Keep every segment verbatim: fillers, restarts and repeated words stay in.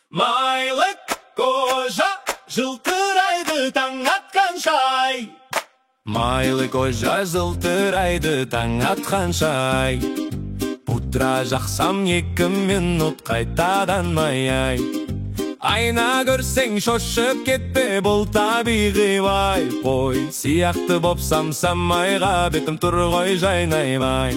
Майлы кожа жылтырайды таң атқаншай. Майлы кожа жылтырайды таң атқаншай. Путра жақсам екі минут қайтадан май-ай. Айна көрсең шошып кетпе, бұл табиғи бай. Қой сияқты бопсам самайға, бетім тұр ғой жайнаймай.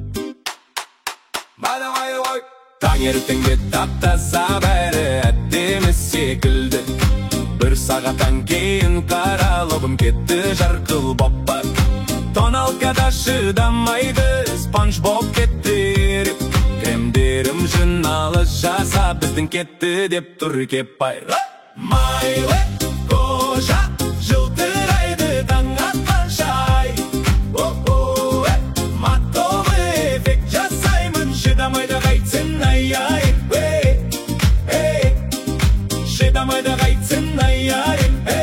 Таңертең бет таптаса бәрі әттемі секілді. Бір сағаттан кейін қаралығым кетті жарқыл боппа. Тоналкада шыдамайды, спанж боп кетті. Кремдерім жиналы жаса, біздің кетті деп тұр кеп байра. Майлы кожа жылтырайды таң атқаншай. Матовы эффект жасаймын, шыдамайды қайтсын ай-ай. Шыдамайды қайтсын ай-ай.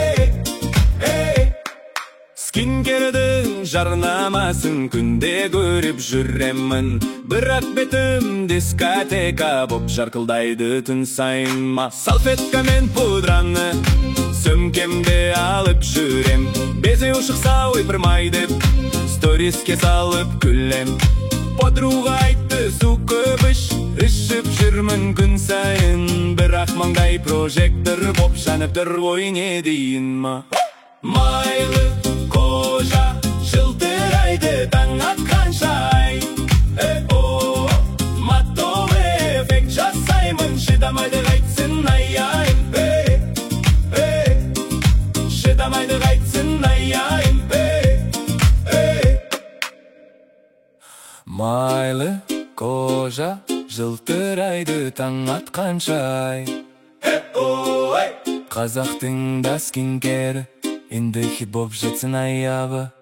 Скинкердің жарнамасын күнде көріп жүремін. Бірақ бетім дискотека боп жарқылдайды түн сайын. Салфетка мен пудраны сөмкемде алып жүрем. Безе ұшықса ойпырмай деп сториске салып күлем. Подруға айтты су көп іш, ішіп жүрмін күн сайын. Бірақ маңдай прожектор боп жанып тұр ғой не дейін ма. Майлы кожа жылтырайды таң атқаншай. Матовы эффект жасаймын, шыдамайды қайтсын ай-ай. Шыдамайды қайтсын ай-ай. Майлы кожа жылтырайды таң атқаншай. Қазақтың да скинкері енді хит боп жетсін аяғы.